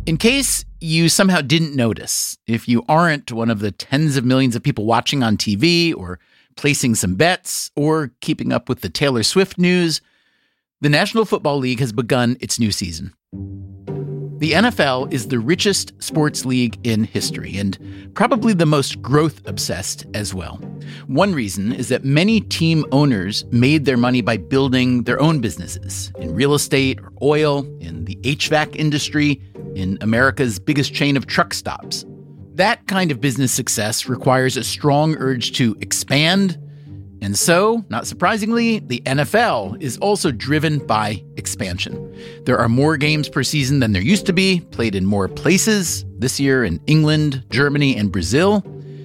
In case you somehow didn't notice, if you aren't one of the tens of millions of people watching on TV or placing some bets or keeping up with the Taylor Swift news, the National Football League has begun its new season. The NFL is the richest sports league in history and probably the most growth-obsessed as well. One reason is that many team owners made their money by building their own businesses in real estate or oil, in the HVAC industry, in America's biggest chain of truck stops. That kind of business success requires a strong urge to expand. And so, not surprisingly, the NFL is also driven by expansion. There are more games per season than there used to be, played in more places, this year in England, Germany, and Brazil.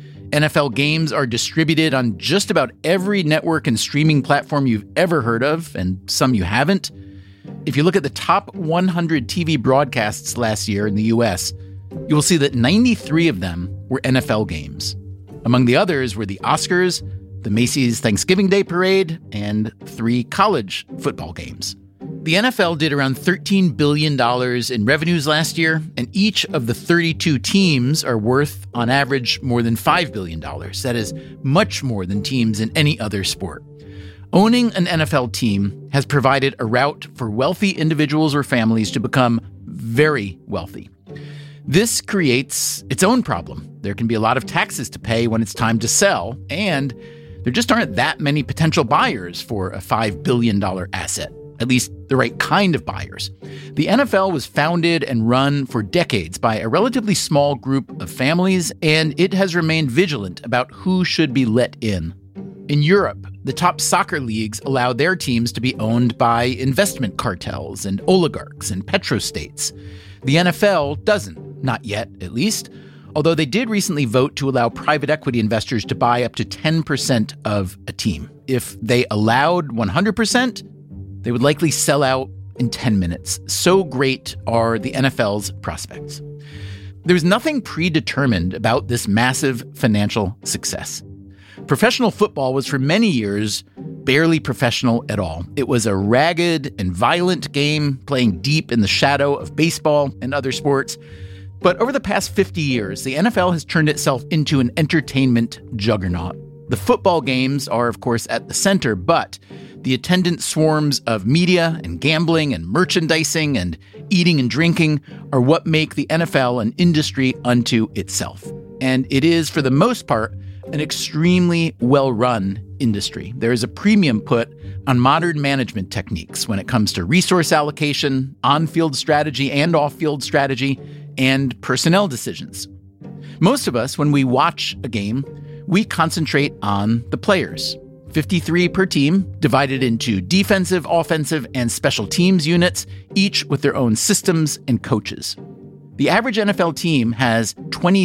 NFL games are distributed on just about every network and streaming platform you've ever heard of, and some you haven't. If you look at the top 100 TV broadcasts last year in the U.S., you will see that 93 of them were NFL games. Among the others were the Oscars, the Macy's Thanksgiving Day Parade, and 3 college football games. The NFL did around $13 billion in revenues last year, and each of the 32 teams are worth, on average, more than $5 billion. That is much more than teams in any other sport. Owning an NFL team has provided a route for wealthy individuals or families to become very wealthy. This creates its own problem. There can be a lot of taxes to pay when it's time to sell, and there just aren't that many potential buyers for a $5 billion asset, at least the right kind of buyers. The NFL was founded and run for decades by a relatively small group of families, and it has remained vigilant about who should be let in. In Europe, the top soccer leagues allow their teams to be owned by investment cartels and oligarchs and petrostates. The NFL doesn't, not yet at least, although they did recently vote to allow private equity investors to buy up to 10% of a team. If they allowed 100%, they would likely sell out in 10 minutes. So great are the NFL's prospects. There's nothing predetermined about this massive financial success. Professional football was for many years barely professional at all. It was a ragged and violent game playing deep in the shadow of baseball and other sports. But over the past 50 years, the NFL has turned itself into an entertainment juggernaut. The football games are, of course, at the center, but the attendant swarms of media and gambling and merchandising and eating and drinking are what make the NFL an industry unto itself. And it is, for the most part, an extremely well-run industry. There is a premium put on modern management techniques when it comes to resource allocation, on-field strategy and off-field strategy, and personnel decisions. Most of us, when we watch a game, we concentrate on the players. 53 per team, divided into defensive, offensive, and special teams units, each with their own systems and coaches. The average NFL team has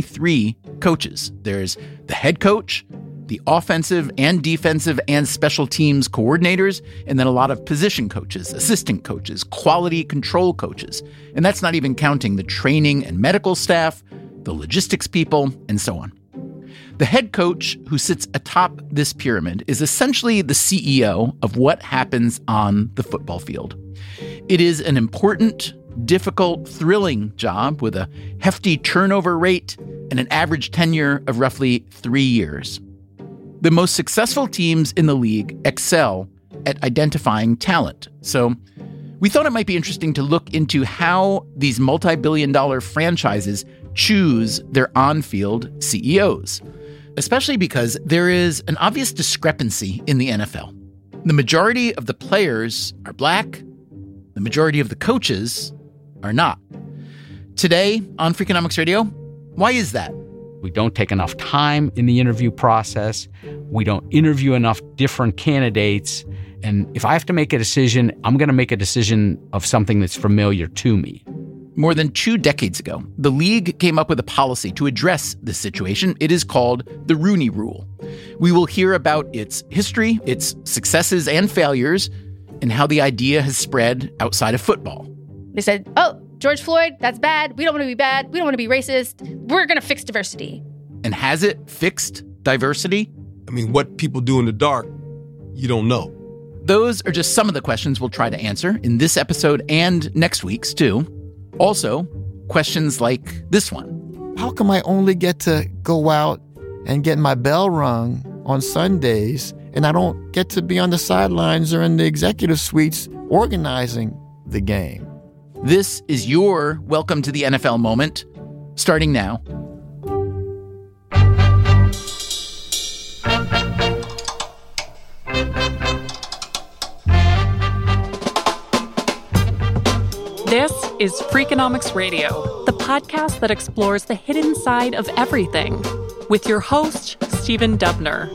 23 coaches. There's the head coach, the offensive and defensive and special teams coordinators, and then a lot of position coaches, assistant coaches, quality control coaches. And that's not even counting the training and medical staff, the logistics people, and so on. The head coach who sits atop this pyramid is essentially the CEO of what happens on the football field. It is an important, difficult, thrilling job with a hefty turnover rate and an average tenure of roughly 3 years. The most successful teams in the league excel at identifying talent. So we thought it might be interesting to look into how these multi-billion-dollar franchises choose their on-field CEOs, especially because there is an obvious discrepancy in the NFL. The majority of the players are black. The majority of the coaches are not. Today on Freakonomics Radio, why is that? We don't take enough time in the interview process. We don't interview enough different candidates. And if I have to make a decision, I'm going to make a decision of something that's familiar to me. More than 2 decades ago, the league came up with a policy to address this situation. It is called the Rooney Rule. We will hear about its history, its successes and failures, and how the idea has spread outside of football. They said, oh, George Floyd, that's bad. We don't want to be bad. We don't want to be racist. We're going to fix diversity. And has it fixed diversity? I mean, what people do in the dark, you don't know. Those are just some of the questions we'll try to answer in this episode and next week's, too. Also, questions like this one. How come I only get to go out and get my bell rung on Sundays, and I don't get to be on the sidelines or in the executive suites organizing the game? This is your Welcome to the NFL moment, starting now. This is Freakonomics Radio, the podcast that explores the hidden side of everything, with your host, Stephen Dubner.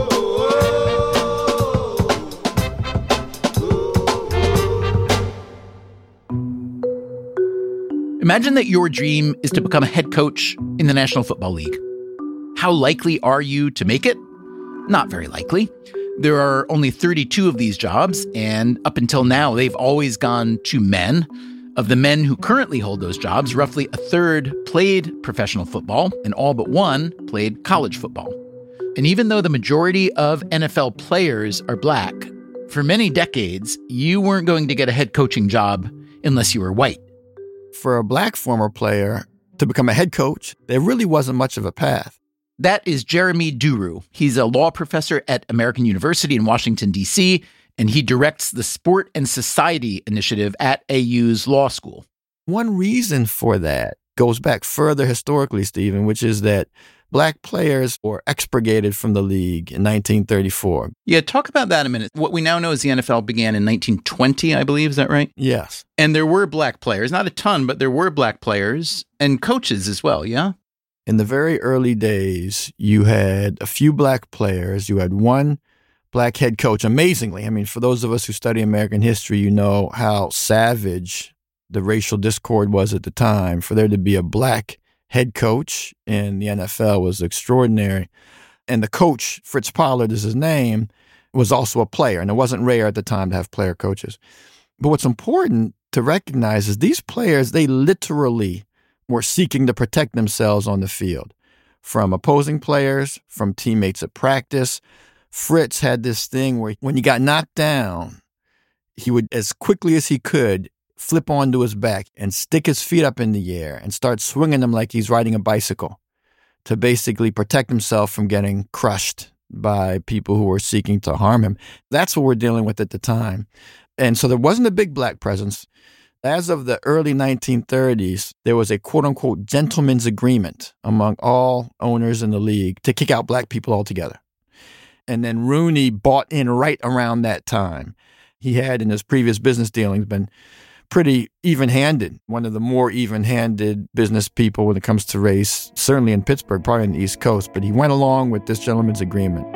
Imagine that your dream is to become a head coach in the National Football League. How likely are you to make it? Not very likely. There are only 32 of these jobs, and up until now, they've always gone to men. Of the men who currently hold those jobs, roughly a third played professional football, and all but one played college football. And even though the majority of NFL players are black, for many decades, you weren't going to get a head coaching job unless you were white. For a black former player to become a head coach, there really wasn't much of a path. That is Jeremy Duru. He's a law professor at American University in Washington, D.C., and he directs the Sport and Society Initiative at AU's law school. One reason for that goes back further historically, Stephen, which is that black players were expurgated from the league in 1934. Yeah, talk about that a minute. What we now know is the NFL began in 1920, I believe. Is that right? Yes. And there were black players, not a ton, but there were black players and coaches as well, yeah? In the very early days, you had a few black players. You had one black head coach. Amazingly, I mean, for those of us who study American history, you know how savage the racial discord was at the time. For there to be a black head coach in the NFL was extraordinary. And the coach, Fritz Pollard is his name, was also a player. And it wasn't rare at the time to have player coaches. But what's important to recognize is these players, they literally were seeking to protect themselves on the field from opposing players, from teammates at practice. Fritz had this thing where when he got knocked down, he would, as quickly as he could, flip onto his back and stick his feet up in the air and start swinging them like he's riding a bicycle to basically protect himself from getting crushed by people who were seeking to harm him. That's what we're dealing with at the time. And so there wasn't a big black presence. As of the early 1930s, there was a quote-unquote gentleman's agreement among all owners in the league to kick out black people altogether. And then Rooney bought in right around that time. He had, in his previous business dealings, been pretty even-handed, one of the more even-handed business people when it comes to race, certainly in Pittsburgh, probably on the East Coast. But he went along with this gentleman's agreement.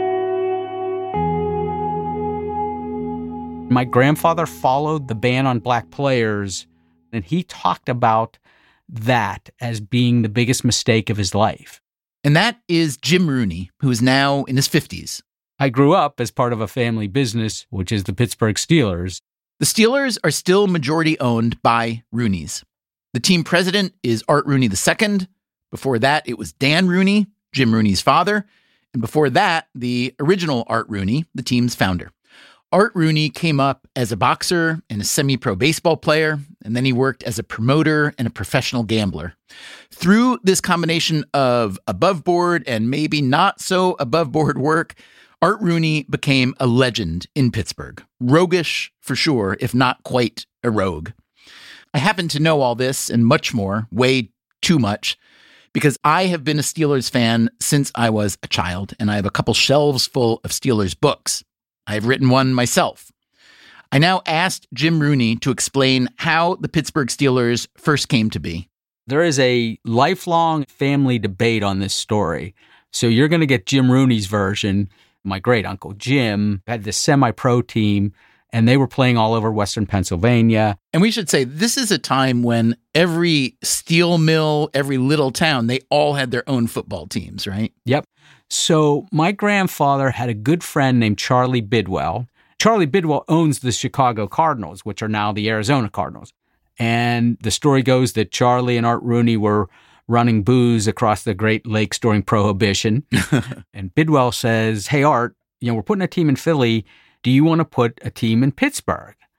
My grandfather followed the ban on black players, and he talked about that as being the biggest mistake of his life. And that is Jim Rooney, who is now in his 50s. I grew up as part of a family business, which is the Pittsburgh Steelers. The Steelers are still majority owned by Rooneys. The team president is Art Rooney II. Before that, it was Dan Rooney, Jim Rooney's father. And before that, the original Art Rooney, the team's founder. Art Rooney came up as a boxer and a semi-pro baseball player, and then he worked as a promoter and a professional gambler. Through this combination of above-board and maybe not so above-board work, Art Rooney became a legend in Pittsburgh. Roguish, for sure, if not quite a rogue. I happen to know all this and much more, way too much, because I have been a Steelers fan since I was a child, and I have a couple shelves full of Steelers books. I've written one myself. I now asked Jim Rooney to explain how the Pittsburgh Steelers first came to be. There is a lifelong family debate on this story. So you're going to get Jim Rooney's version. My great uncle Jim had this semi-pro team, and they were playing all over Western Pennsylvania. And we should say this is a time when every steel mill, every little town, they all had their own football teams, right? Yep. So my grandfather had a good friend named Charlie Bidwell. Charlie Bidwell owns the Chicago Cardinals, which are now the Arizona Cardinals. And the story goes that Charlie and Art Rooney were running booze across the Great Lakes during Prohibition. And Bidwell says, hey, Art, we're putting a team in Philly. Do you want to put a team in Pittsburgh?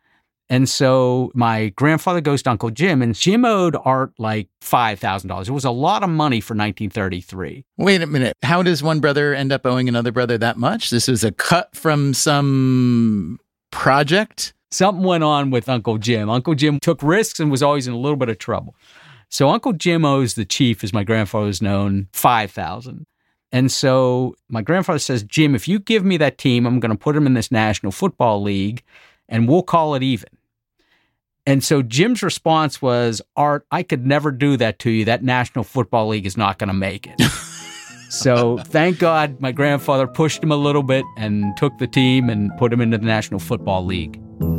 And so my grandfather goes to Uncle Jim, and Jim owed Art like $5,000. It was a lot of money for 1933. Wait a minute. How does one brother end up owing another brother that much? This was a cut from some project? Something went on with Uncle Jim. Uncle Jim took risks and was always in a little bit of trouble. So Uncle Jim owes the chief, as my grandfather was known, $5,000. And so my grandfather says, Jim, if you give me that team, I'm going to put them in this National Football League, and we'll call it even. And so Jim's response was, Art, I could never do that to you. That National Football League is not going to make it. So thank God my grandfather pushed him a little bit and took the team and put him into the National Football League.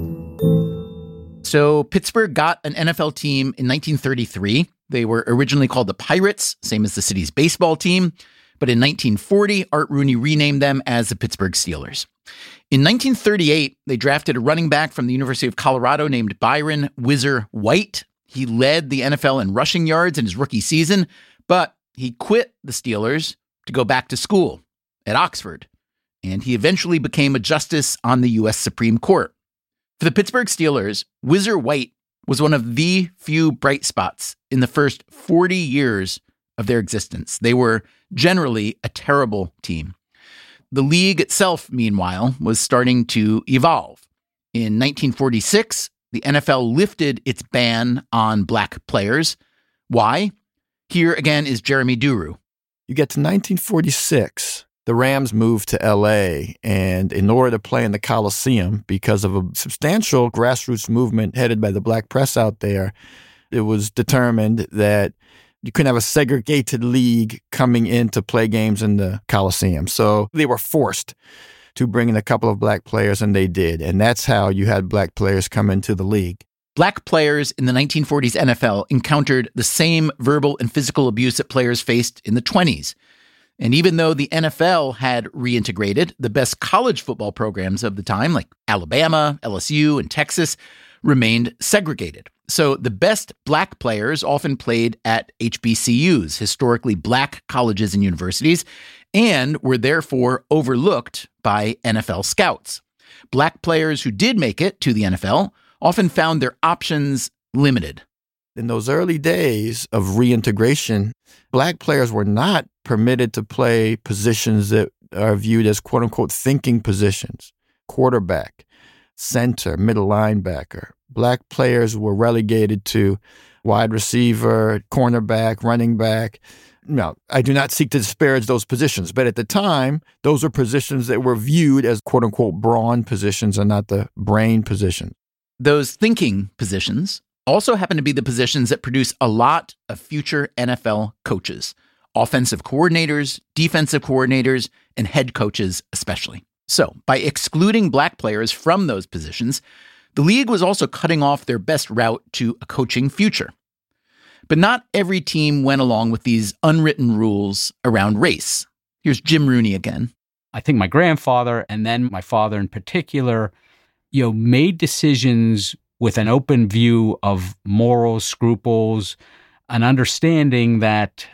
So Pittsburgh got an NFL team in 1933. They were originally called the Pirates, same as the city's baseball team. But in 1940, Art Rooney renamed them as the Pittsburgh Steelers. In 1938, they drafted a running back from the University of Colorado named Byron Whizzer White. He led the NFL in rushing yards in his rookie season, but he quit the Steelers to go back to school at Oxford, and he eventually became a justice on the U.S. Supreme Court. For the Pittsburgh Steelers, Whizzer White was one of the few bright spots in the first 40 years of their existence. They were generally a terrible team. The league itself, meanwhile, was starting to evolve. In 1946, the NFL lifted its ban on black players. Why? Here again is Jeremy Duru. You get to 1946, the Rams moved to L.A., and in order to play in the Coliseum, because of a substantial grassroots movement headed by the black press out there, it was determined that you couldn't have a segregated league coming in to play games in the Coliseum. So they were forced to bring in a couple of black players, and they did. And that's how you had black players come into the league. Black players in the 1940s NFL encountered the same verbal and physical abuse that players faced in the 20s. And even though the NFL had reintegrated, the best college football programs of the time, like Alabama, LSU, and Texas, remained segregated. So the best black players often played at HBCUs, historically black colleges and universities, and were therefore overlooked by NFL scouts. Black players who did make it to the NFL often found their options limited. In those early days of reintegration, black players were not permitted to play positions that are viewed as quote-unquote thinking positions: quarterback, center, middle linebacker. Black players were relegated to wide receiver, cornerback, running back. Now, I do not seek to disparage those positions, but at the time, those were positions that were viewed as quote-unquote brawn positions and not the brain position. Those thinking positions also happen to be the positions that produce a lot of future NFL coaches, offensive coordinators, defensive coordinators, and head coaches especially. So, by excluding black players from those positions, the league was also cutting off their best route to a coaching future. But not every team went along with these unwritten rules around race. Here's Jim Rooney again. I think my grandfather, and then my father in particular, made decisions with an open view of morals, scruples, an understanding that,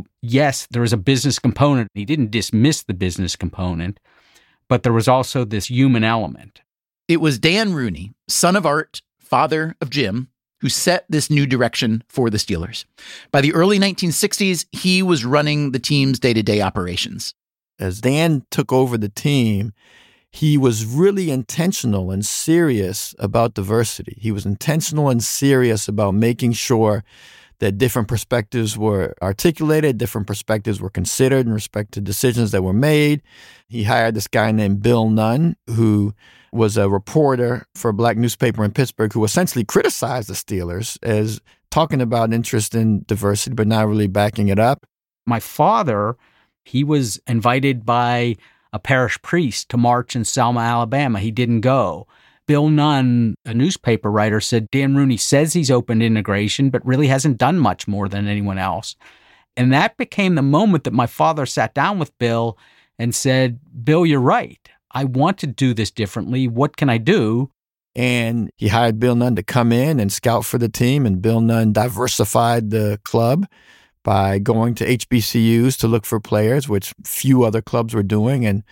yes, there was a business component. He didn't dismiss the business component, but there was also this human element. It was Dan Rooney, son of Art, father of Jim, who set this new direction for the Steelers. By the early 1960s, he was running the team's day-to-day operations. As Dan took over the team, he was really intentional and serious about diversity. He was intentional and serious about making sure that different perspectives were articulated, different perspectives were considered in respect to decisions that were made. He hired this guy named Bill Nunn, who was a reporter for a black newspaper in Pittsburgh, who essentially criticized the Steelers as talking about interest in diversity, but not really backing it up. My father, he was invited by a parish priest to march in Selma, Alabama. He didn't go. Bill Nunn, a newspaper writer, said Dan Rooney says he's open to integration, but really hasn't done much more than anyone else. And that became the moment that my father sat down with Bill and said, Bill, you're right. I want to do this differently. What can I do? And he hired Bill Nunn to come in and scout for the team. And Bill Nunn diversified the club by going to HBCUs to look for players, which few other clubs were doing. And,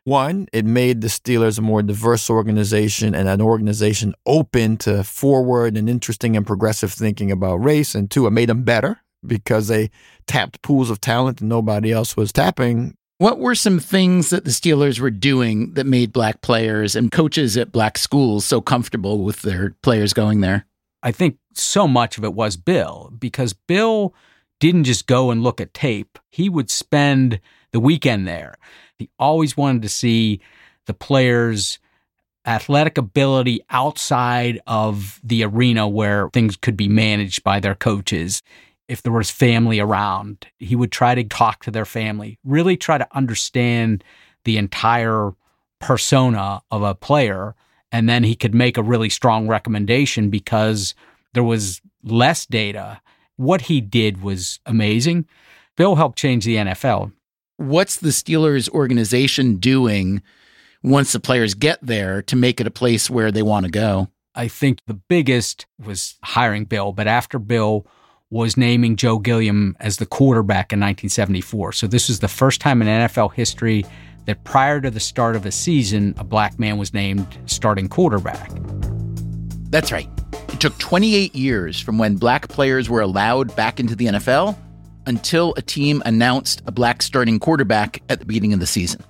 One, it made the Steelers a more diverse organization and an organization open to forward and interesting and progressive thinking about race. And two, it made them better because they tapped pools of talent that nobody else was tapping. What were some things that the Steelers were doing that made black players and coaches at black schools so comfortable with their players going there? I think so much of it was Bill, because Bill didn't just go and look at tape. He would spend the weekend there. He always wanted to see the players' athletic ability outside of the arena where things could be managed by their coaches. If there was family around, he would try to talk to their family, really try to understand the entire persona of a player. And then he could make a really strong recommendation because there was less data. What he did was amazing. Bill helped change the NFL. What's the Steelers organization doing once the players get there to make it a place where they want to go? I think the biggest was hiring Bill, but after Bill was naming Joe Gilliam as the quarterback in 1974. So this was the first time in NFL history that prior to the start of a season, a black man was named starting quarterback. That's right. It took 28 years from when black players were allowed back into the NFL until a team announced a black starting quarterback at the beginning of the season.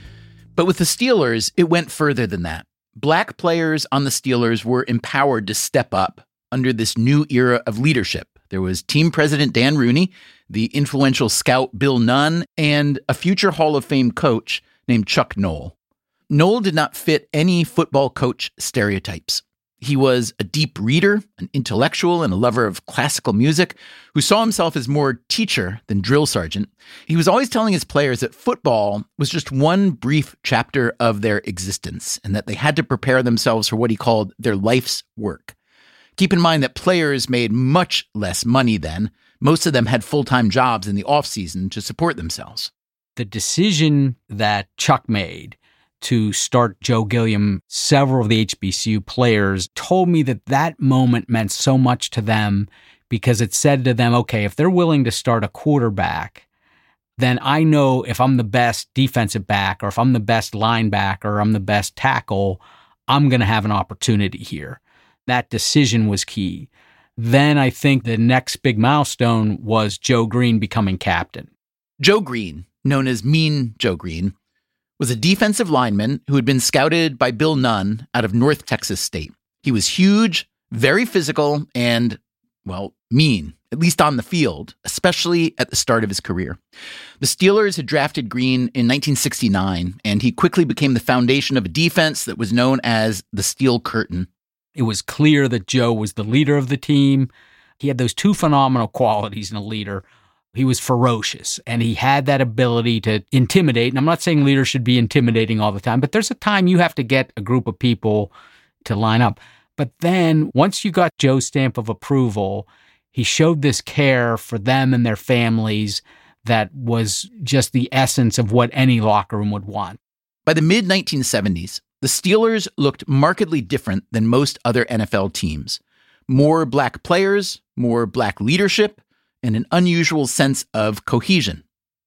But with the Steelers, it went further than that. Black players on the Steelers were empowered to step up under this new era of leadership. There was team president Dan Rooney, the influential scout Bill Nunn, and a future Hall of Fame coach named Chuck Noll. Noll did not fit any football coach stereotypes. He was a deep reader, an intellectual, and a lover of classical music who saw himself as more teacher than drill sergeant. He was always telling his players that football was just one brief chapter of their existence and that they had to prepare themselves for what he called their life's work. Keep in mind that players made much less money then. Most of them had full-time jobs in the off-season to support themselves. The decision that Chuck made to start Joe Gilliam, several of the HBCU players told me that that moment meant so much to them because it said to them, okay, if they're willing to start a quarterback, then I know if I'm the best defensive back or if I'm the best linebacker or I'm the best tackle, I'm going to have an opportunity here. That decision was key. Then I think the next big milestone was Joe Green becoming captain. Joe Green, known as Mean Joe Green, was a defensive lineman who had been scouted by Bill Nunn out of North Texas State. He was huge, very physical, and, well, mean, at least on the field, especially at the start of his career. The Steelers had drafted Green in 1969, and he quickly became the foundation of a defense that was known as the Steel Curtain. It was clear that Joe was the leader of the team. He had those two phenomenal qualities in a leader. He was ferocious, and he had that ability to intimidate. And I'm not saying leaders should be intimidating all the time, but there's a time you have to get a group of people to line up. But then once you got Joe's stamp of approval, he showed this care for them and their families that was just the essence of what any locker room would want. By the mid-1970s, the Steelers looked markedly different than most other NFL teams. More black players, more black leadership, and an unusual sense of cohesion.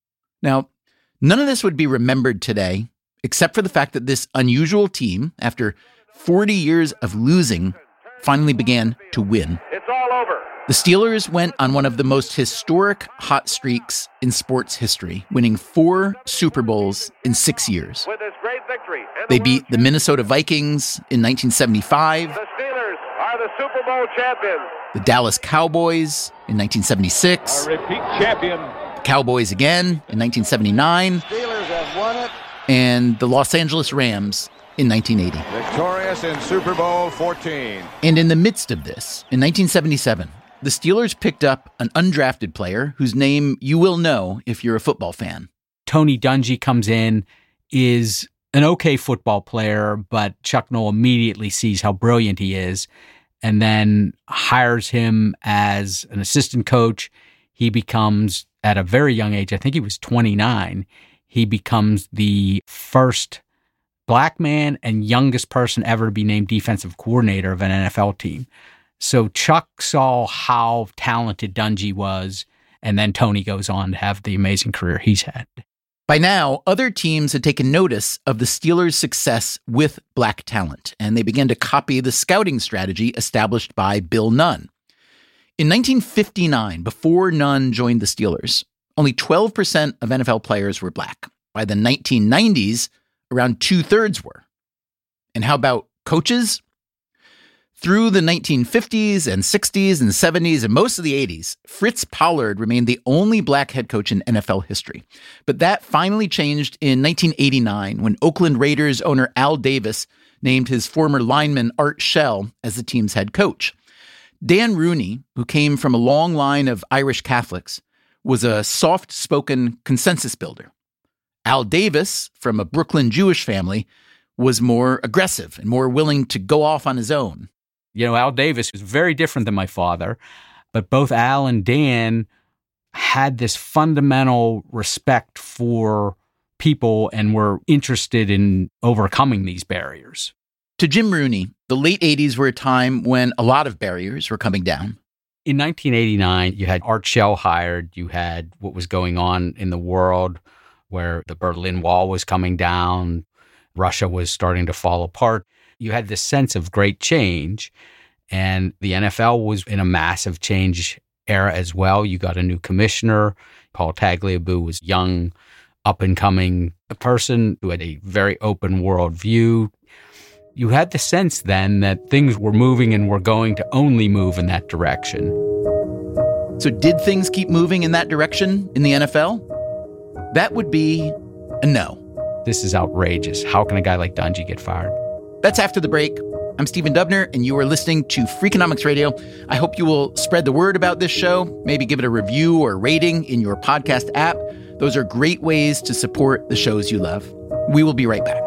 Now, none of this would be remembered today, except for the fact that this unusual team, after 40 years of losing, finally began to win. It's all over. The Steelers went on one of the most historic hot streaks in sports history, winning 4 Super Bowls in 6 years. With this great victory. They beat the Minnesota Vikings in 1975. The Steelers are the Super Bowl champions. The Dallas Cowboys in 1976. A repeat champion. The Cowboys again in 1979. Steelers have won it. And the Los Angeles Rams in 1980. Victorious in Super Bowl 14. And in the midst of this, in 1977, the Steelers picked up an undrafted player whose name you will know if you're a football fan. Tony Dungy comes in, is an okay football player, but Chuck Noll immediately sees how brilliant he is and then hires him as an assistant coach. He becomes, at a very young age, I think he was 29, he becomes the first black man and youngest person ever to be named defensive coordinator of an NFL team. So Chuck saw how talented Dungy was, and then Tony goes on to have the amazing career he's had. By now, other teams had taken notice of the Steelers' success with black talent, and they began to copy the scouting strategy established by Bill Nunn. In 1959, before Nunn joined the Steelers, only 12% of NFL players were black. By the 1990s, around 2/3 were. And how about coaches? Through the 1950s and 60s and 70s and most of the 80s, Fritz Pollard remained the only black head coach in NFL history. But that finally changed in 1989 when Oakland Raiders owner Al Davis named his former lineman Art Shell as the team's head coach. Dan Rooney, who came from a long line of Irish Catholics, was a soft-spoken consensus builder. Al Davis, from a Brooklyn Jewish family, was more aggressive and more willing to go off on his own. You know, Al Davis was very different than my father, but both Al and Dan had this fundamental respect for people and were interested in overcoming these barriers. To Jim Rooney, the late 80s were a time when a lot of barriers were coming down. In 1989, you had Art Shell hired. You had what was going on in the world where the Berlin Wall was coming down. Russia was starting to fall apart. You had this sense of great change, and the NFL was in a massive change era as well. You got a new commissioner. Paul Tagliabue was young, up-and-coming person who had a very open world view. You had the sense then that things were moving and were going to only move in that direction. So did things keep moving in that direction in the NFL? That would be a no. This is outrageous. How can a guy like Dungy get fired? That's after the break. I'm Stephen Dubner, and you are listening to Freakonomics Radio. I hope you will spread the word about this show, maybe give it a review or rating in your podcast app. Those are great ways to support the shows you love. We will be right back.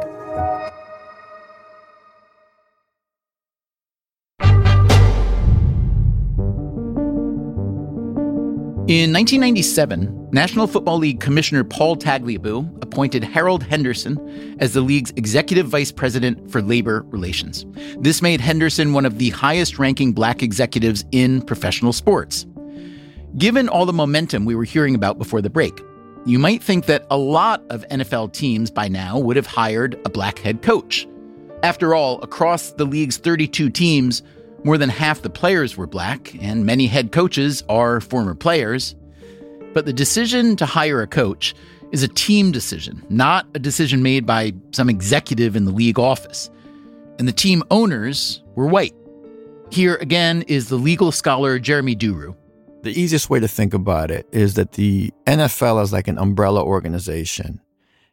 In 1997, National Football League Commissioner Paul Tagliabue appointed Harold Henderson as the league's executive vice president for labor relations. This made Henderson one of the highest-ranking black executives in professional sports. Given all the momentum we were hearing about before the break, you might think that a lot of NFL teams by now would have hired a black head coach. After all, across the league's 32 teams, more than half the players were black, and many head coaches are former players. But the decision to hire a coach is a team decision, not a decision made by some executive in the league office. And the team owners were white. Here again is the legal scholar Jeremy Duru. The easiest way to think about it is that the NFL is like an umbrella organization.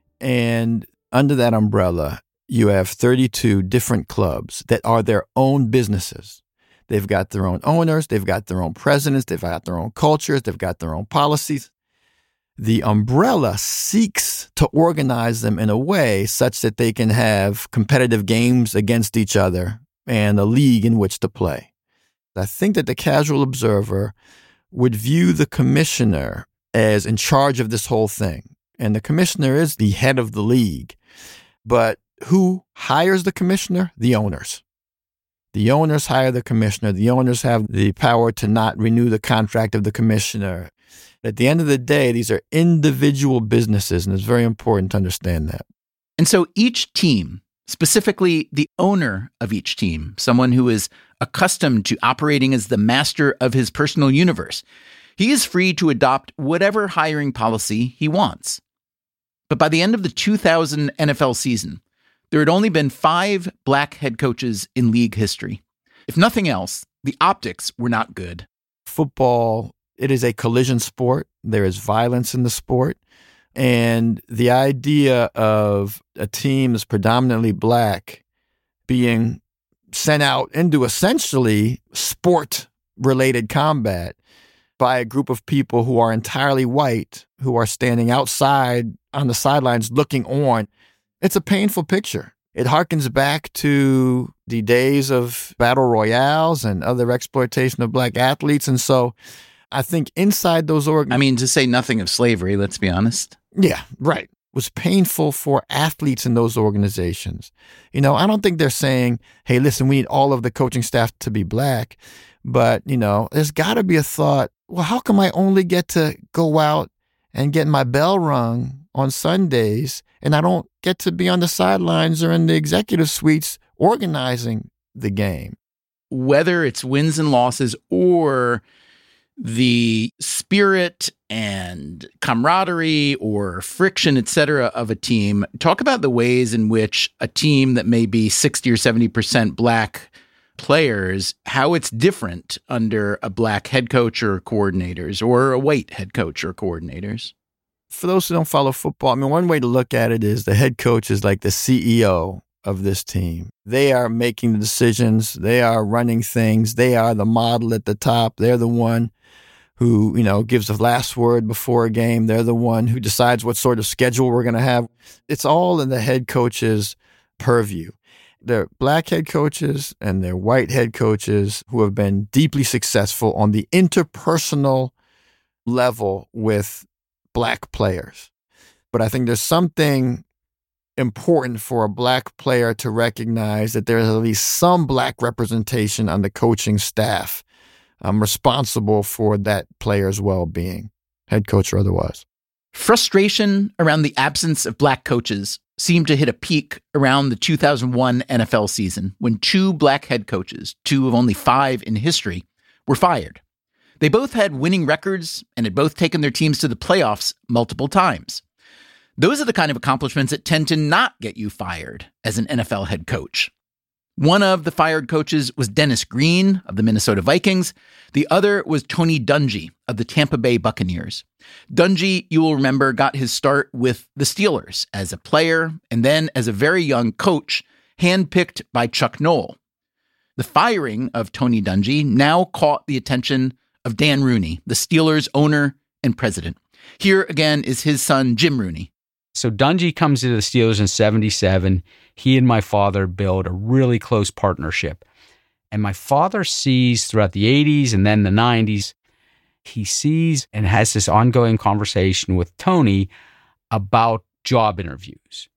And under that umbrella, you have 32 different clubs that are their own businesses. They've got their own owners, they've got their own presidents, they've got their own cultures, they've got their own policies. The umbrella seeks to organize them in a way such that they can have competitive games against each other and a league in which to play. I think that the casual observer would view the commissioner as in charge of this whole thing. And the commissioner is the head of the league. But who hires the commissioner? The owners. The owners hire the commissioner. The owners have the power to not renew the contract of the commissioner. At the end of the day, these are individual businesses, and it's very important to understand that. And so each team, specifically the owner of each team, someone who is accustomed to operating as the master of his personal universe, he is free to adopt whatever hiring policy he wants. But by the end of the 2000 NFL season, there had only been 5 black head coaches in league history. If nothing else, the optics were not good. Football, it is a collision sport. There is violence in the sport. And the idea of a team that's predominantly black being sent out into essentially sport-related combat by a group of people who are entirely white, who are standing outside on the sidelines looking on, it's a painful picture. It harkens back to the days of battle royales and other exploitation of black athletes. And so I think inside those to say nothing of slavery, let's be honest. Yeah, right. It was painful for athletes in those organizations. You know, I don't think they're saying, hey, listen, we need all of the coaching staff to be black. But, you know, there's got to be a thought, well, how come I only get to go out and get my bell rung on Sundays, and I don't get to be on the sidelines or in the executive suites organizing the game. Whether it's wins and losses or the spirit and camaraderie or friction, et cetera, of a team, talk about the ways in which a team that may be 60 or 70% Black players, how it's different under a Black head coach or coordinators or a white head coach or coordinators. For those who don't follow football, I mean, one way to look at it is the head coach is like the CEO of this team. They are making the decisions. They are running things. They are the model at the top. They're the one who, gives the last word before a game. They're the one who decides what sort of schedule we're going to have. It's all in the head coach's purview. There are Black head coaches and there are white head coaches who have been deeply successful on the interpersonal level with Black players. But I think there's something important for a Black player to recognize that there is at least some Black representation on the coaching staff responsible for that player's well-being, head coach or otherwise. Frustration around the absence of Black coaches seemed to hit a peak around the 2001 NFL season when 2 Black head coaches, 2 of only 5 in history, were fired. They both had winning records and had both taken their teams to the playoffs multiple times. Those are the kind of accomplishments that tend to not get you fired as an NFL head coach. One of the fired coaches was Dennis Green of the Minnesota Vikings. The other was Tony Dungy of the Tampa Bay Buccaneers. Dungy, you will remember, got his start with the Steelers as a player and then as a very young coach, handpicked by Chuck Noll. The firing of Tony Dungy now caught the attention of Dan Rooney, the Steelers' owner and president. Here again is his son, Jim Rooney. So Dungy comes to the Steelers in 77. He and my father build a really close partnership. And my father sees throughout the 80s and then the 90s, he sees and has this ongoing conversation with Tony about job interviews.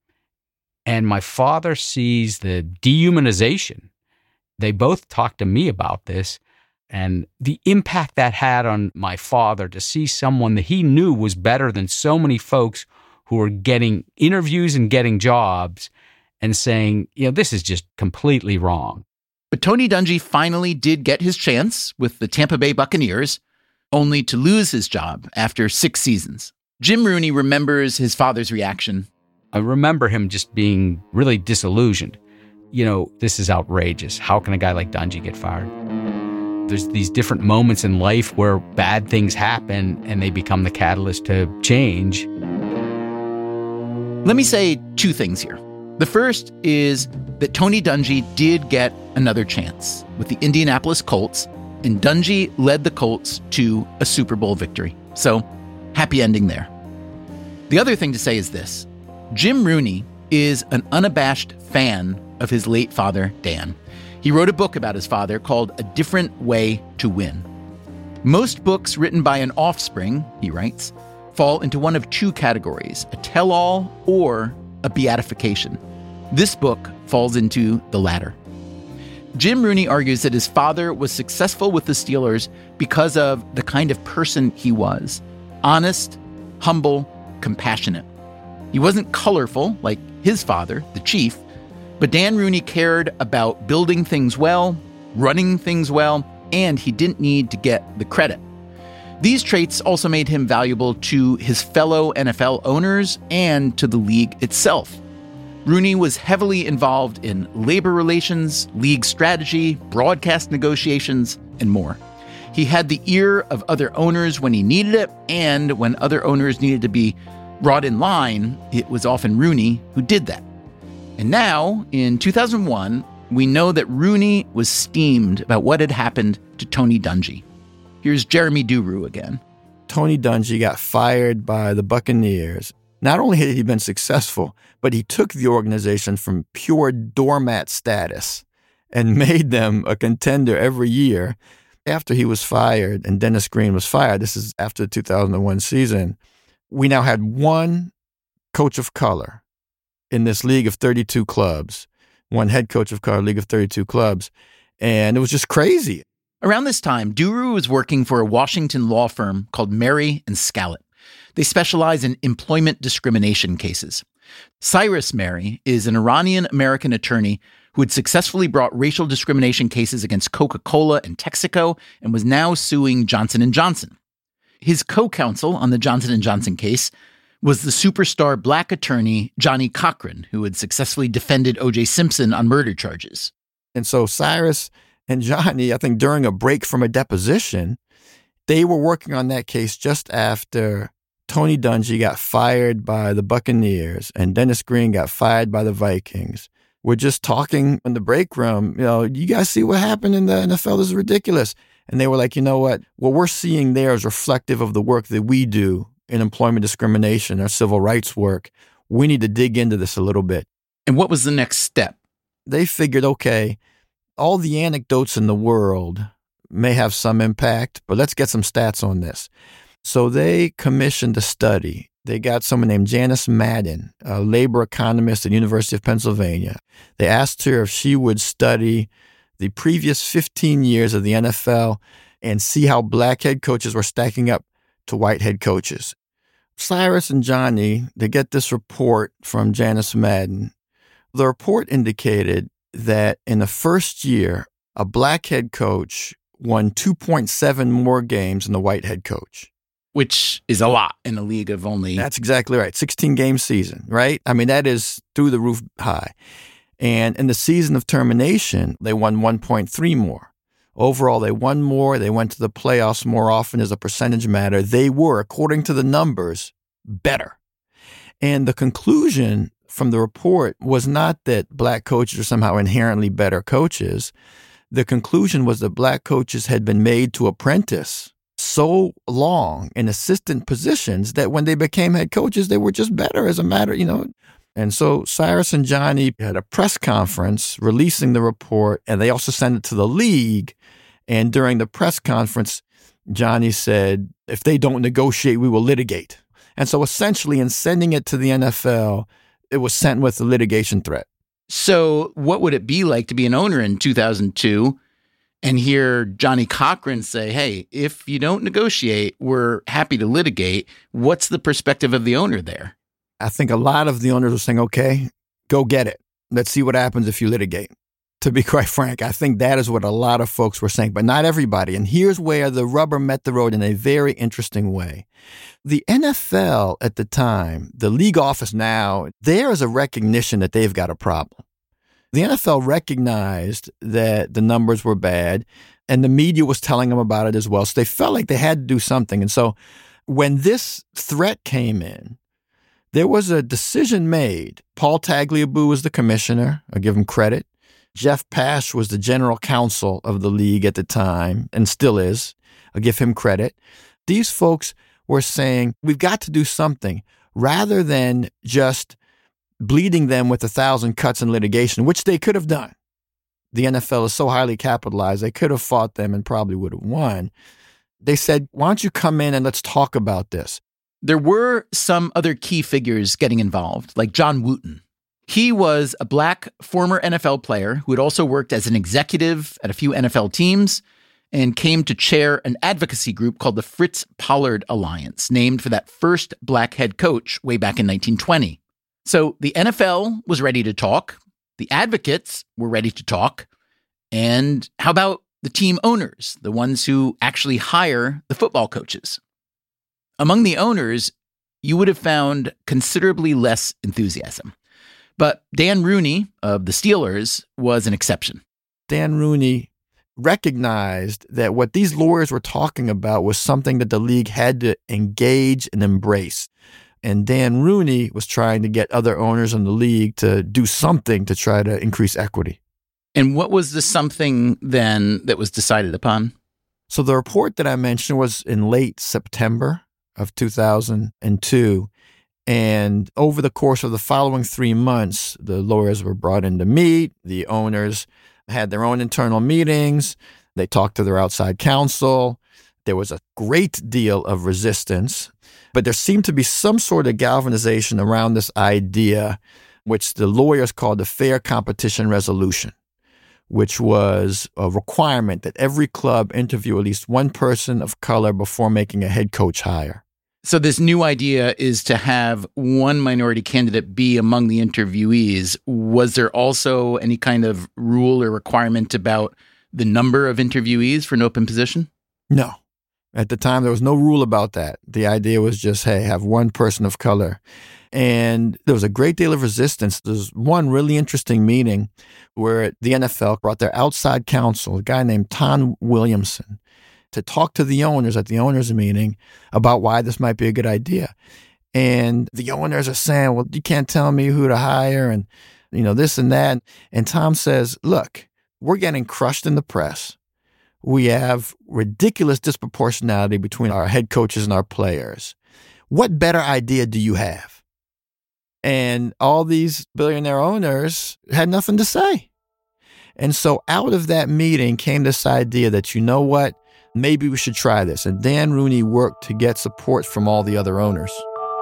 And my father sees the dehumanization. They both talked to me about this and the impact that had on my father to see someone that he knew was better than so many folks who are getting interviews and getting jobs and saying, this is just completely wrong. But Tony Dungy finally did get his chance with the Tampa Bay Buccaneers, only to lose his job after 6 seasons. Jim Rooney remembers his father's reaction. I remember him just being really disillusioned. This is outrageous. How can a guy like Dungy get fired? There's these different moments in life where bad things happen and they become the catalyst to change. Let me say 2 things here. The first is that Tony Dungy did get another chance with the Indianapolis Colts, and Dungy led the Colts to a Super Bowl victory. So, happy ending there. The other thing to say is this. Jim Rooney is an unabashed fan of his late father, Dan. He wrote a book about his father called A Different Way to Win. Most books written by an offspring, he writes, fall into one of 2 categories, a tell-all or a beatification. This book falls into the latter. Jim Rooney argues that his father was successful with the Steelers because of the kind of person he was. Honest, humble, compassionate. He wasn't colorful like his father, the Chief, but Dan Rooney cared about building things well, running things well, and he didn't need to get the credit. These traits also made him valuable to his fellow NFL owners and to the league itself. Rooney was heavily involved in labor relations, league strategy, broadcast negotiations, and more. He had the ear of other owners when he needed it, and when other owners needed to be brought in line, it was often Rooney who did that. And now, in 2001, we know that Rooney was steamed about what had happened to Tony Dungy. Here's Jeremy Duru again. Tony Dungy got fired by the Buccaneers. Not only had he been successful, but he took the organization from pure doormat status and made them a contender every year. After he was fired and Dennis Green was fired, this is after the 2001 season, we now had one coach of color in this league of 32 clubs, one head coach of color, league of 32 clubs, and it was just crazy. Around this time, Duru was working for a Washington law firm called Mary and Scallett. They specialize in employment discrimination cases. Cyrus Mehri is an Iranian-American attorney who had successfully brought racial discrimination cases against Coca-Cola and Texaco and was now suing Johnson & Johnson. His co-counsel on the Johnson & Johnson case was the superstar black attorney Johnnie Cochran, who had successfully defended O.J. Simpson on murder charges. And so Cyrus and Johnny, I think during a break from a deposition, they were working on that case just after Tony Dungy got fired by the Buccaneers and Dennis Green got fired by the Vikings. We're just talking in the break room, you guys see what happened in the NFL? This is ridiculous. And they were like, you know what we're seeing there is reflective of the work that we do in employment discrimination or civil rights work. We need to dig into this a little bit. And what was the next step? They figured, okay, all the anecdotes in the world may have some impact, but let's get some stats on this. So they commissioned a study. They got someone named Janice Madden, a labor economist at the University of Pennsylvania. They asked her if she would study the previous 15 years of the NFL and see how black head coaches were stacking up to white head coaches. Cyrus and Johnny, they get this report from Janice Madden. The report indicated that in the first year, a black head coach won 2.7 more games than the white head coach. Which is a lot in a league of only... That's exactly right. 16-game season, right? I mean, that is through the roof high. And in the season of termination, they won 1.3 more. Overall, they won more. They went to the playoffs more often as a percentage matter. They were, according to the numbers, better. And the conclusion from the report was not that black coaches are somehow inherently better coaches. The conclusion was that black coaches had been made to apprentice so long in assistant positions that when they became head coaches, they were just better as a matter, And so Cyrus and Johnny had a press conference releasing the report, and they also sent it to the league. And during the press conference, Johnny said, if they don't negotiate, we will litigate. And so essentially in sending it to the NFL, it was sent with a litigation threat. So what would it be like to be an owner in 2002 and hear Johnnie Cochran say, hey, if you don't negotiate, we're happy to litigate? What's the perspective of the owner there? I think a lot of the owners were saying, okay, go get it. Let's see what happens if you litigate. To be quite frank, I think that is what a lot of folks were saying, but not everybody. And here's where the rubber met the road in a very interesting way. The NFL at the time, the league office now, there is a recognition that they've got a problem. The NFL recognized that the numbers were bad, and the media was telling them about it as well. So they felt like they had to do something. And so when this threat came in, there was a decision made. Paul Tagliabue was the commissioner. I'll give him credit. Jeff Pash was the general counsel of the league at the time and still is. I'll give him credit. These folks were saying, we've got to do something rather than just bleeding them with 1,000 cuts in litigation, which they could have done. The NFL is so highly capitalized, they could have fought them and probably would have won. They said, why don't you come in and let's talk about this? There were some other key figures getting involved, like John Wooten. He was a black former NFL player who had also worked as an executive at a few NFL teams and came to chair an advocacy group called the Fritz Pollard Alliance, named for that first black head coach way back in 1920. So the NFL was ready to talk. The advocates were ready to talk. And how about the team owners, the ones who actually hire the football coaches? Among the owners, you would have found considerably less enthusiasm. But Dan Rooney of the Steelers was an exception. Dan Rooney recognized that what these lawyers were talking about was something that the league had to engage and embrace. And Dan Rooney was trying to get other owners in the league to do something to try to increase equity. And what was the something then that was decided upon? So the report that I mentioned was in late September of 2002. And over the course of the following 3 months, the lawyers were brought in to meet. The owners had their own internal meetings. They talked to their outside counsel. There was a great deal of resistance, but there seemed to be some sort of galvanization around this idea, which the lawyers called the Fair Competition Resolution, which was a requirement that every club interview at least one person of color before making a head coach hire. So this new idea is to have one minority candidate be among the interviewees. Was there also any kind of rule or requirement about the number of interviewees for an open position? No. At the time, there was no rule about that. The idea was just, hey, have one person of color. And there was a great deal of resistance. There's one really interesting meeting where the NFL brought their outside counsel, a guy named Tom Williamson, to talk to the owners at the owners' meeting about why this might be a good idea. And the owners are saying, well, you can't tell me who to hire and, this and that. And Tom says, look, we're getting crushed in the press. We have ridiculous disproportionality between our head coaches and our players. What better idea do you have? And all these billionaire owners had nothing to say. And so out of that meeting came this idea that, you know what, maybe we should try this. And Dan Rooney worked to get support from all the other owners.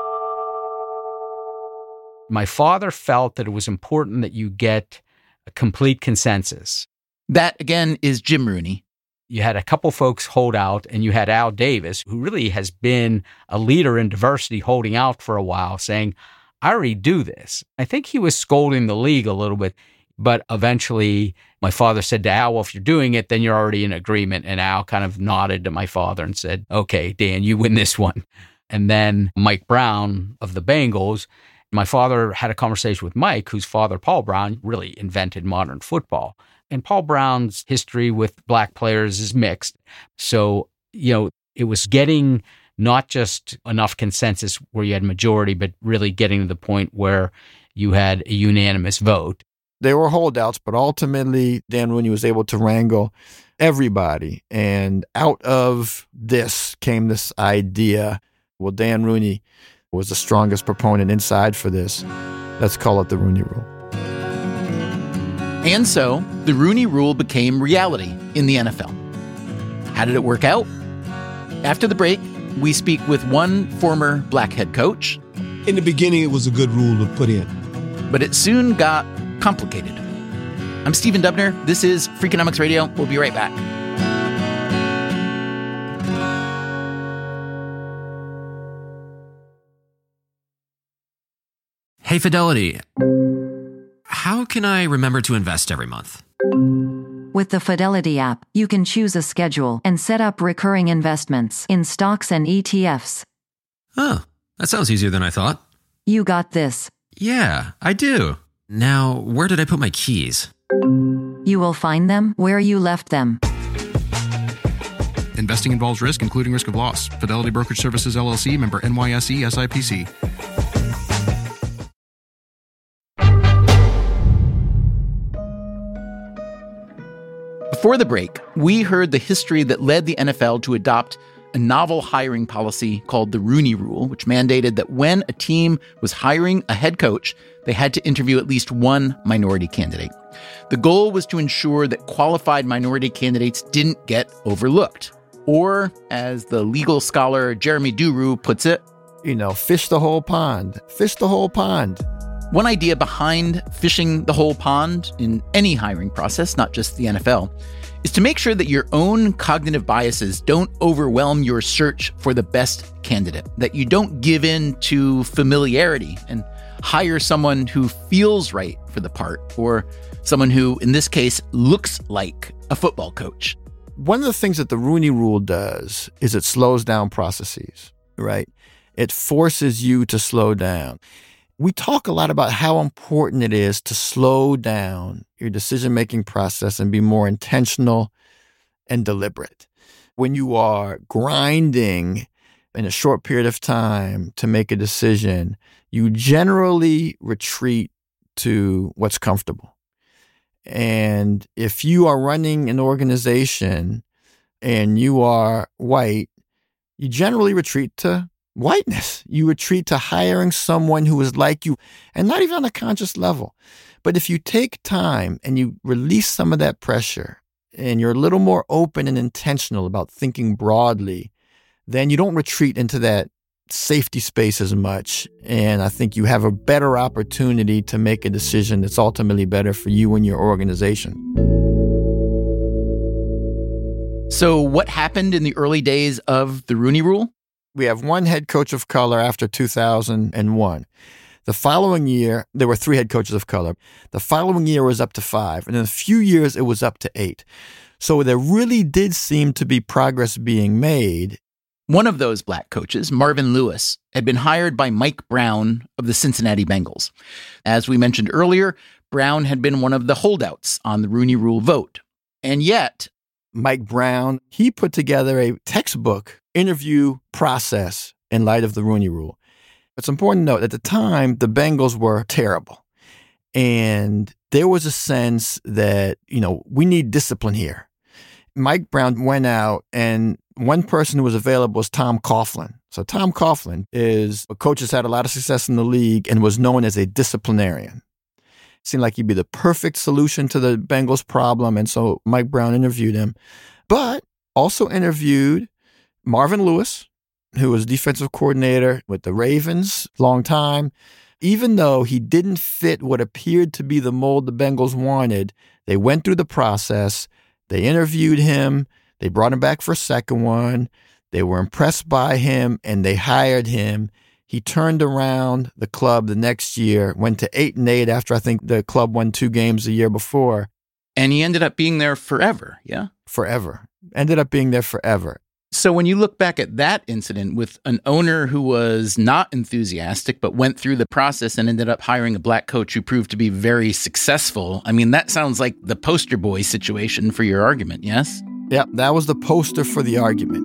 My father felt that it was important that you get a complete consensus. That, again, is Jim Rooney. You had a couple folks hold out, and you had Al Davis, who really has been a leader in diversity, holding out for a while, saying, I already do this. I think he was scolding the league a little bit, but eventually my father said to Al, well, if you're doing it, then you're already in agreement. And Al kind of nodded to my father and said, okay, Dan, you win this one. And then Mike Brown of the Bengals, my father had a conversation with Mike, whose father, Paul Brown, really invented modern football. And Paul Brown's history with black players is mixed. So, it was getting not just enough consensus where you had majority, but really getting to the point where you had a unanimous vote. There were holdouts, but ultimately Dan Rooney was able to wrangle everybody. And out of this came this idea. Well, Dan Rooney was the strongest proponent inside for this. Let's call it the Rooney Rule. And so the Rooney Rule became reality in the NFL. How did it work out? After the break, we speak with one former black head coach. In the beginning, it was a good rule to put in. But it soon got complicated. I'm Stephen Dubner. This is Freakonomics Radio. We'll be right back. Hey, Fidelity. How can I remember to invest every month? With the Fidelity app, you can choose a schedule and set up recurring investments in stocks and ETFs. Oh, that sounds easier than I thought. You got this. Yeah, I do. Now, where did I put my keys? You will find them where you left them. Investing involves risk, including risk of loss. Fidelity Brokerage Services, LLC, member NYSE, SIPC. Before the break, we heard the history that led the NFL to adopt a novel hiring policy called the Rooney Rule, which mandated that when a team was hiring a head coach, they had to interview at least one minority candidate. The goal was to ensure that qualified minority candidates didn't get overlooked. Or, as the legal scholar Jeremy Duru puts it, fish the whole pond. Fish the whole pond. One idea behind fishing the whole pond in any hiring process, not just the NFL, is to make sure that your own cognitive biases don't overwhelm your search for the best candidate, that you don't give in to familiarity and hire someone who feels right for the part, or someone who, in this case, looks like a football coach. One of the things that the Rooney Rule does is it slows down processes, right? It forces you to slow down. We talk a lot about how important it is to slow down your decision-making process and be more intentional and deliberate. When you are grinding in a short period of time to make a decision, you generally retreat to what's comfortable. And if you are running an organization and you are white, you generally retreat to whiteness. You retreat to hiring someone who is like you, and not even on a conscious level. But if you take time and you release some of that pressure and you're a little more open and intentional about thinking broadly, then you don't retreat into that safety space as much. And I think you have a better opportunity to make a decision that's ultimately better for you and your organization. So what happened in the early days of the Rooney Rule? We have one head coach of color after 2001. The following year, there were 3 head coaches of color. The following year was up to 5. And in a few years, it was up to 8. So there really did seem to be progress being made. One of those black coaches, Marvin Lewis, had been hired by Mike Brown of the Cincinnati Bengals. As we mentioned earlier, Brown had been one of the holdouts on the Rooney Rule vote. And yet, Mike Brown, he put together a textbook interview process in light of the Rooney Rule. It's important to note, at the time, the Bengals were terrible. And there was a sense that, we need discipline here. Mike Brown went out, and one person who was available was Tom Coughlin. So Tom Coughlin is a coach that's had a lot of success in the league and was known as a disciplinarian. Seemed like he'd be the perfect solution to the Bengals problem, and so Mike Brown interviewed him. But also interviewed Marvin Lewis, who was defensive coordinator with the Ravens, long time. Even though he didn't fit what appeared to be the mold the Bengals wanted, they went through the process. They interviewed him. They brought him back for a second one. They were impressed by him, and they hired him. He turned around the club the next year, went to 8-8 after I think the club won 2 games the year before. And he ended up being there forever, yeah? Forever. Ended up being there forever. So when you look back at that incident with an owner who was not enthusiastic but went through the process and ended up hiring a black coach who proved to be very successful, I mean, that sounds like the poster boy situation for your argument, yes? Yeah, that was the poster for the argument.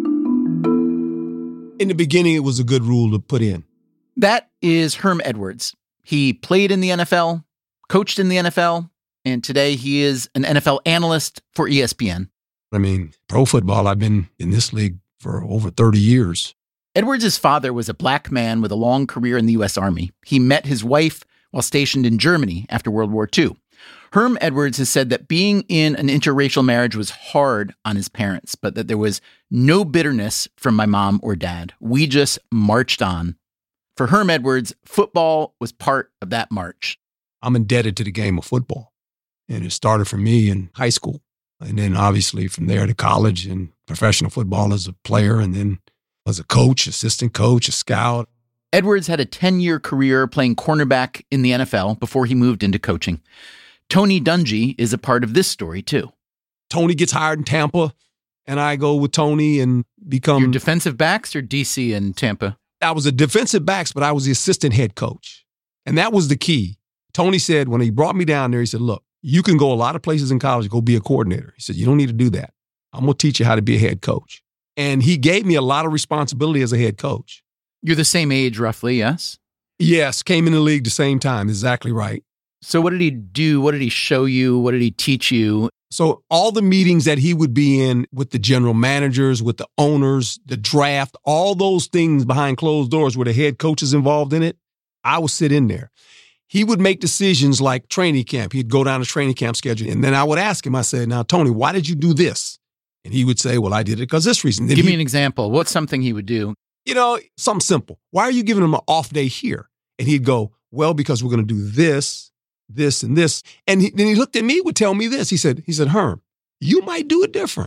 In the beginning, it was a good rule to put in. That is Herm Edwards. He played in the NFL, coached in the NFL, and today he is an NFL analyst for ESPN. I mean, pro football, I've been in this league for over 30 years. Edwards' father was a black man with a long career in the U.S. Army. He met his wife while stationed in Germany after World War II. Herm Edwards has said that being in an interracial marriage was hard on his parents, but that there was no bitterness from my mom or dad. We just marched on. For Herm Edwards, football was part of that march. I'm indebted to the game of football, and it started for me in high school. And then obviously from there to college and professional football as a player, and then as a coach, assistant coach, a scout. Edwards had a 10-year career playing cornerback in the NFL before he moved into coaching. Tony Dungy is a part of this story, too. Tony gets hired in Tampa, and I go with Tony and become... Your defensive backs or DC in Tampa? I was a defensive backs, but I was the assistant head coach. And that was the key. Tony said, when he brought me down there, he said, look, you can go a lot of places in college, go be a coordinator. He said, you don't need to do that. I'm going to teach you how to be a head coach. And he gave me a lot of responsibility as a head coach. You're the same age, roughly, yes? Yes, came in the league the same time. Exactly right. So what did he do? What did he show you? What did he teach you? So all the meetings that he would be in with the general managers, with the owners, the draft, all those things behind closed doors where the head coach is involved in it, I would sit in there. He would make decisions like training camp. He'd go down to training camp schedule. And then I would ask him, I said, now, Tony, why did you do this? And he would say, well, I did it because this reason. Then Give me an example. What's something he would do? Something simple. Why are you giving him an off day here? And he'd go, well, because we're going to do this, this, and this. And then he looked at me, would tell me this. He said, Herm, you might do it different,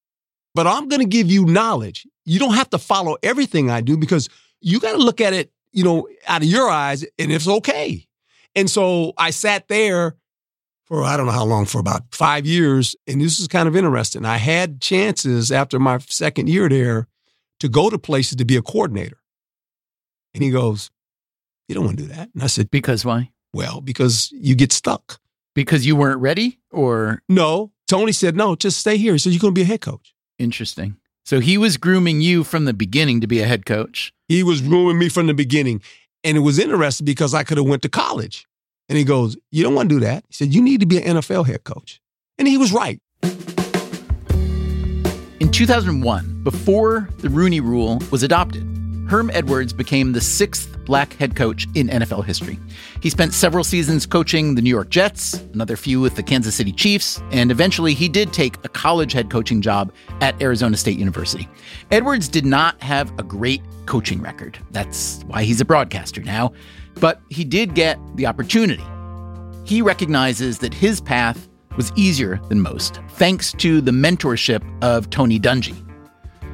but I'm going to give you knowledge. You don't have to follow everything I do because you got to look at it, out of your eyes, and it's okay. And so I sat there for, I don't know how long, for about 5 years. And this is kind of interesting. I had chances after my second year there to go to places to be a coordinator. And he goes, you don't want to do that. And I said, because why? Well, because you get stuck. Because you weren't ready, or? No. Tony said, no, just stay here. He said, you're going to be a head coach. Interesting. So he was grooming you from the beginning to be a head coach. He was grooming me from the beginning. And it was interesting because I could have went to college. And he goes, you don't want to do that. He said, you need to be an NFL head coach. And he was right. In 2001, before the Rooney Rule was adopted, Herm Edwards became the 6th black head coach in NFL history. He spent several seasons coaching the New York Jets, another few with the Kansas City Chiefs, and eventually he did take a college head coaching job at Arizona State University. Edwards did not have a great coaching record. That's why he's a broadcaster now. But he did get the opportunity. He recognizes that his path was easier than most, thanks to the mentorship of Tony Dungy.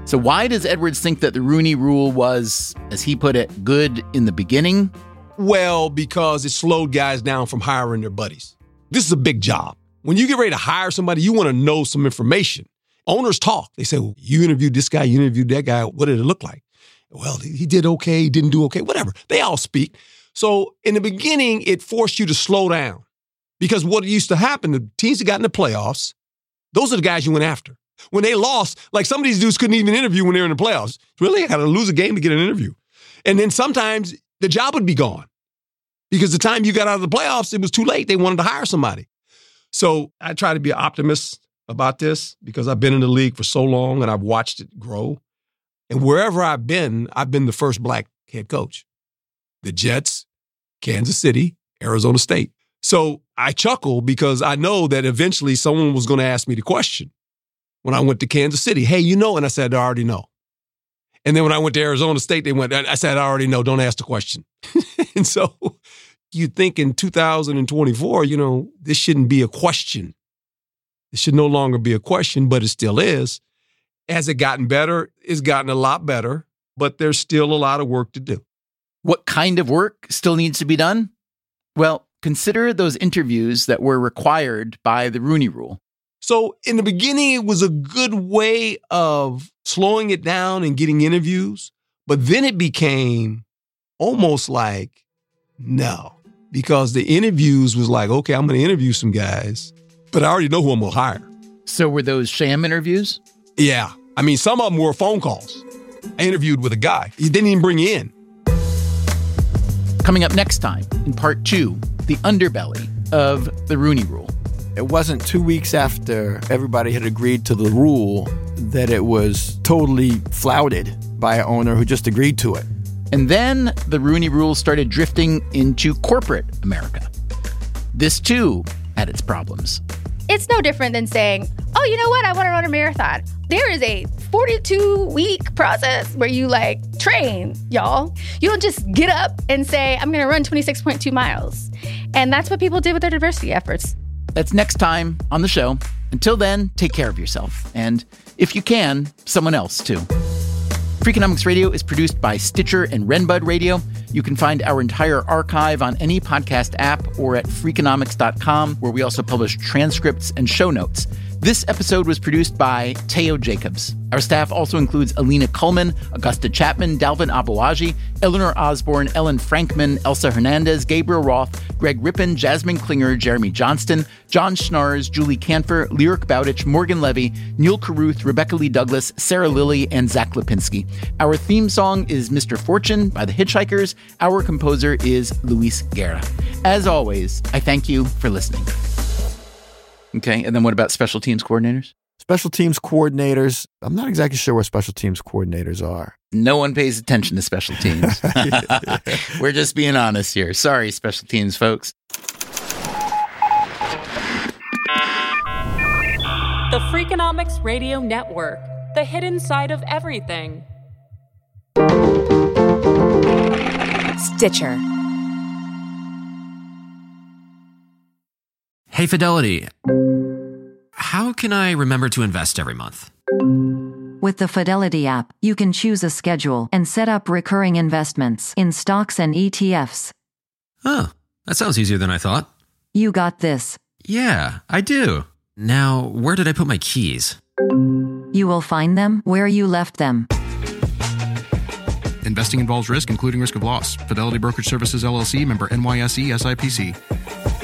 So why does Edwards think that the Rooney Rule was, as he put it, good in the beginning? Well, because it slowed guys down from hiring their buddies. This is a big job. When you get ready to hire somebody, you want to know some information. Owners talk. They say, well, you interviewed this guy, you interviewed that guy. What did it look like? Well, he did okay, he didn't do okay, whatever. They all speak. So in the beginning, it forced you to slow down. Because what used to happen, the teams that got in the playoffs, those are the guys you went after. When they lost, like some of these dudes couldn't even interview when they were in the playoffs. Really? I got to lose a game to get an interview. And then sometimes the job would be gone. Because the time you got out of the playoffs, it was too late. They wanted to hire somebody. So I try to be an optimist about this because I've been in the league for so long and I've watched it grow. And wherever I've been the first black head coach. The Jets, Kansas City, Arizona State. So I chuckle because I know that eventually someone was going to ask me the question. When I went to Kansas City, hey, you know, and I said, I already know. And then when I went to Arizona State, I said, I already know, don't ask the question. And so you think in 2024, you know, this shouldn't be a question. It should no longer be a question, but it still is. Has it gotten better? It's gotten a lot better, but there's still a lot of work to do. What kind of work still needs to be done? Well, consider those interviews that were required by the Rooney Rule. So in the beginning, it was a good way of slowing it down and getting interviews. But then it became almost like, no, because the interviews was like, okay, I'm going to interview some guys, but I already know who I'm going to hire. So were those sham interviews? Yeah. I mean, some of them were phone calls. I interviewed with a guy. He didn't even bring you in. Coming up next time in part 2, the underbelly of the Rooney Rule. It wasn't 2 weeks after everybody had agreed to the rule that it was totally flouted by an owner who just agreed to it. And then the Rooney Rule started drifting into corporate America. This, too, had its problems. It's no different than saying, oh, you know what? I want to run a marathon. There is a 42-week process where you, train, y'all. You don't just get up and say, I'm going to run 26.2 miles. And that's what people did with their diversity efforts. That's next time on the show. Until then, take care of yourself. And if you can, someone else, too. Freakonomics Radio is produced by Stitcher and Renbud Radio. You can find our entire archive on any podcast app or at Freakonomics.com, where we also publish transcripts and show notes. This episode was produced by Teo Jacobs. Our staff also includes Alina Kuhlman, Augusta Chapman, Dalvin Abuaji, Eleanor Osborne, Ellen Frankman, Elsa Hernandez, Gabriel Roth, Greg Rippin, Jasmine Klinger, Jeremy Johnston, John Schnars, Julie Canfer, Lyric Bowditch, Morgan Levy, Neil Carruth, Rebecca Lee Douglas, Sarah Lilly, and Zach Lipinski. Our theme song is Mr. Fortune by the Hitchhikers. Our composer is Luis Guerra. As always, I thank you for listening. Okay, and then what about special teams coordinators? Special teams coordinators, I'm not exactly sure what special teams coordinators are. No one pays attention to special teams. We're just being honest here. Sorry, special teams folks. The Freakonomics Radio Network, the hidden side of everything. Stitcher. Hey, Fidelity. How can I remember to invest every month? With the Fidelity app, you can choose a schedule and set up recurring investments in stocks and ETFs. Oh, that sounds easier than I thought. You got this. Yeah, I do. Now, where did I put my keys? You will find them where you left them. Investing involves risk, including risk of loss. Fidelity Brokerage Services, LLC, member NYSE, SIPC.